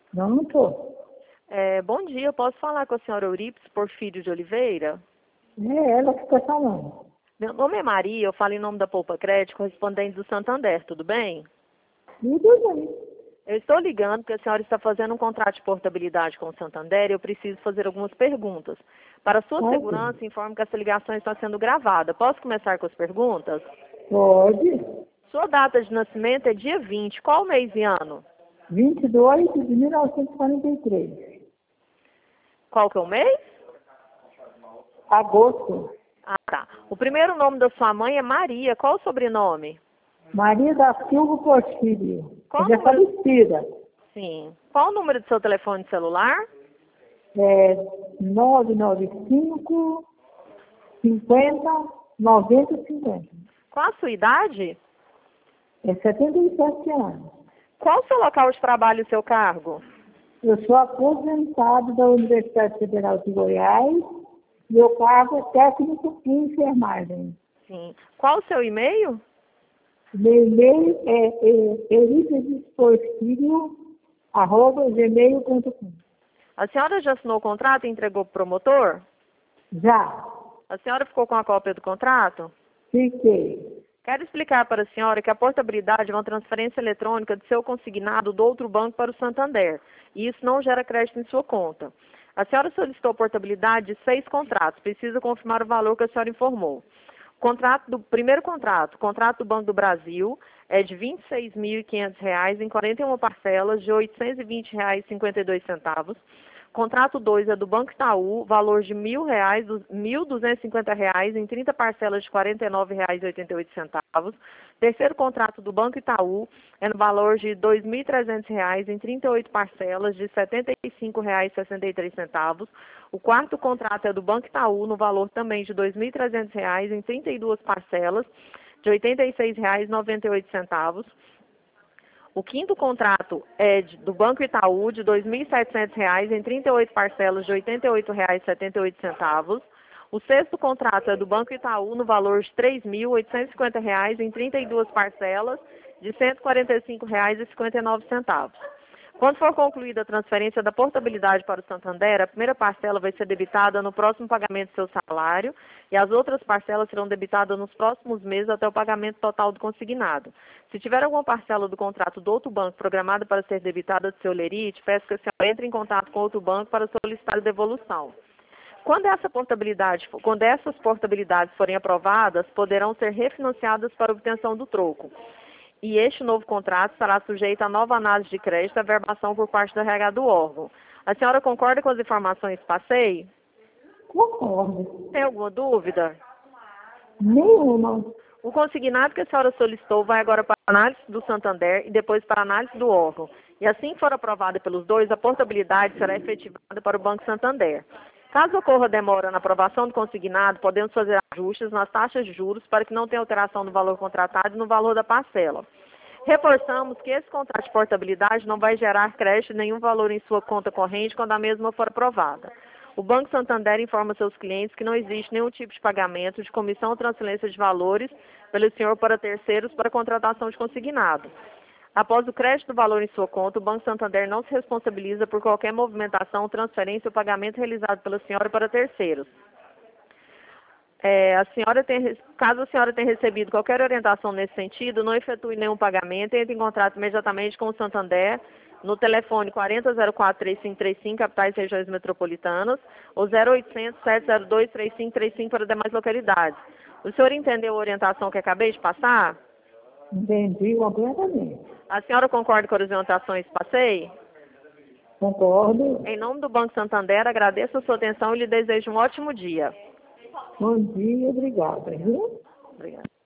Não, não tô. Bom dia, eu posso falar com a senhora Eurípides Porfírio de Oliveira? É ela que está falando. Meu nome é Maria, eu falo em nome da Poupa Crédito, correspondente do Santander, tudo bem? Tudo bem. Eu estou ligando porque a senhora está fazendo um contrato de portabilidade com o Santander e eu preciso fazer algumas perguntas. Para sua Pode? segurança, informo que essa ligação está sendo gravada. Posso começar com as perguntas? Pode. Sua data de nascimento é dia 20. Qual mês e ano? 22 de 1943. Qual que é o mês? Agosto. Ah, tá. O primeiro nome da sua mãe é Maria. Qual o sobrenome? Maria da Silva Porfírio. Qual Ela é número? falecida. Sim. Qual o número do seu telefone celular? 995 50 90 50. Qual a sua idade? É 77 anos. Qual o seu local de trabalho e seu cargo? Eu sou aposentado da Universidade Federal de Goiás. Meu cargo é técnico em enfermagem. Sim. Qual o seu e-mail? Meu e-mail é euripedesporfírio@gmail.com. A senhora já assinou o contrato e entregou para o promotor? Já. A senhora ficou com a cópia do contrato? Fiquei. Quero explicar para a senhora que a portabilidade é uma transferência eletrônica do seu consignado do outro banco para o Santander, e isso não gera crédito em sua conta. A senhora solicitou portabilidade de 6 contratos, precisa confirmar o valor que a senhora informou. Primeiro contrato do Banco do Brasil, é de R$ 26.500 em 41 parcelas de R$ 820,52. Contrato 2 é do Banco Itaú, valor de R$ 1.250 em 30 parcelas de R$ 49,88. Terceiro contrato do Banco Itaú é no valor de R$ 2.300 em 38 parcelas de R$ 75,63. O quarto contrato é do Banco Itaú, no valor também de R$ 2.300 em 32 parcelas de R$ 86,98. O quinto contrato é do Banco Itaú, de R$ 2.700 em 38 parcelas de R$ 88,78. O sexto contrato é do Banco Itaú, no valor de R$ 3.850 em 32 parcelas de R$ 145,59. Quando for concluída a transferência da portabilidade para o Santander, a primeira parcela vai ser debitada no próximo pagamento do seu salário e as outras parcelas serão debitadas nos próximos meses até o pagamento total do consignado. Se tiver alguma parcela do contrato do outro banco programada para ser debitada do seu lerite, peço que a senhora entre em contato com outro banco para solicitar a devolução. Quando essas portabilidades forem aprovadas, poderão ser refinanciadas para obtenção do troco. E este novo contrato estará sujeito a nova análise de crédito e averbação por parte do RH do órgão. A senhora concorda com as informações que passei? Concordo. Tem alguma dúvida? Nenhuma. O consignado que a senhora solicitou vai agora para a análise do Santander e depois para a análise do órgão. E assim que for aprovada pelos dois, a portabilidade será efetivada para o Banco Santander. Caso ocorra demora na aprovação do consignado, podemos fazer ajustes nas taxas de juros para que não tenha alteração no valor contratado e no valor da parcela. Reforçamos que esse contrato de portabilidade não vai gerar crédito nenhum valor em sua conta corrente quando a mesma for aprovada. O Banco Santander informa seus clientes que não existe nenhum tipo de pagamento de comissão ou transferência de valores pelo senhor para terceiros para contratação de consignado. Após o crédito do valor em sua conta, o Banco Santander não se responsabiliza por qualquer movimentação, transferência ou pagamento realizado pela senhora para terceiros. Caso a senhora tenha recebido qualquer orientação nesse sentido, não efetue nenhum pagamento, entre em contato imediatamente com o Santander no telefone 4004-3535, capitais e regiões metropolitanas, ou 0800-702-3535 para demais localidades. O senhor entendeu a orientação que acabei de passar? Entendi completamente. A senhora concorda com as orientações que passei? Concordo. Em nome do Banco Santander, agradeço a sua atenção e lhe desejo um ótimo dia. Bom dia, obrigada, viu? Obrigada.